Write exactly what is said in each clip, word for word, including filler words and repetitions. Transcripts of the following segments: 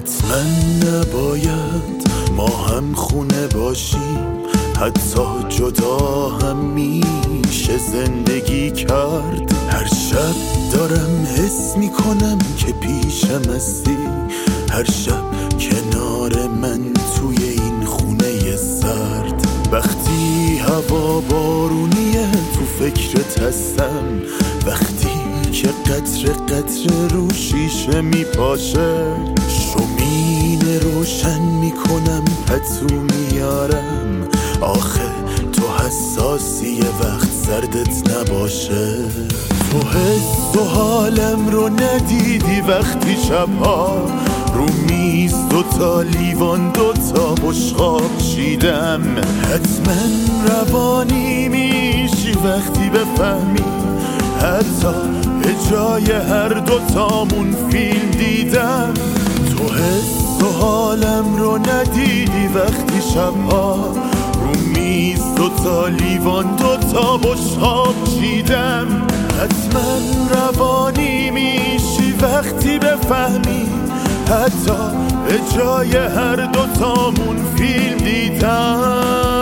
حتما نباید ما هم خونه باشیم، حتی جدا هم میشه زندگی کرد. هر شب دارم حس میکنم که پیشم هستی، هر شب کنار من توی این خونه سرد. وقتی هوا بارونیه تو فکرت هستم، وقتی که قطره قطره رو شیشه میپاشه، شومین روشن میکنم پتو میارم. آخه تو حساسی وقت سردت نباشه. تو حس و حالم رو ندیدی وقتی شبها رو میز دوتا لیوان دوتا بشقاب چیدم. حتما روانی میشی وقتی بفهمی حتی به جای هر دوتامون فیلم دیدم. تو حس و حالم رو ندیدی وقتی شبها رو میز دوتا لیوان دوتا بشقاب چیدم. حتما روانی میشی وقتی بفهمی حتی به جای هر دوتامون فیلم دیدم.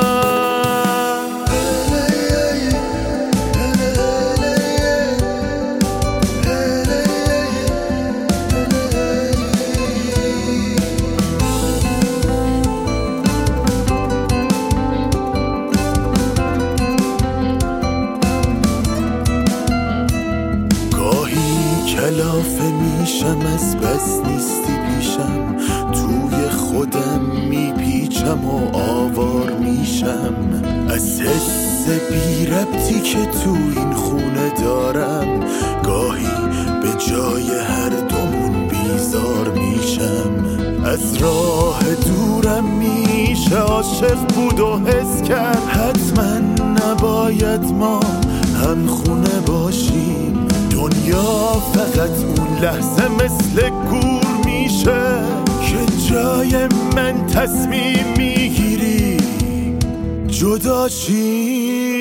کلافه میشم از بس نیستی پیشم، توی خودم میپیچم و آوار میشم. از حس بی ربطی که تو این خونه دارم، گاهی به جای هر دومون بیزار میشم. از راه دورم میشه عاشق بود و حس کرد، حتما نباید ما هم خونه باشیم. دنیا فقط اون لحظه مثل گور میشه که جای من تصمیم میگیری جدا چی.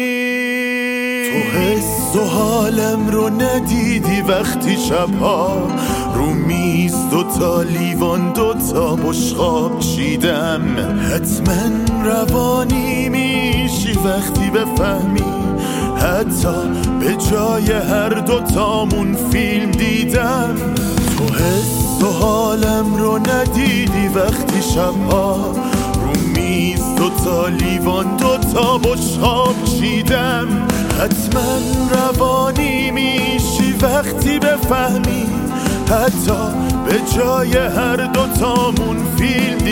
تو حس و حالم رو ندیدی وقتی شبها رو میز دوتا لیوان دوتا بشقاب چیدم. حتما روانی میشی وقتی بفهمی حتی به جای هر دوتامون فیلم دیدم. تو حس و حالم رو ندیدی وقتی شبها رو میز دوتا لیوان دوتا بشقاب چیدم. حتما روانی میشی وقتی بفهمی حتی به جای هر دوتامون فیلم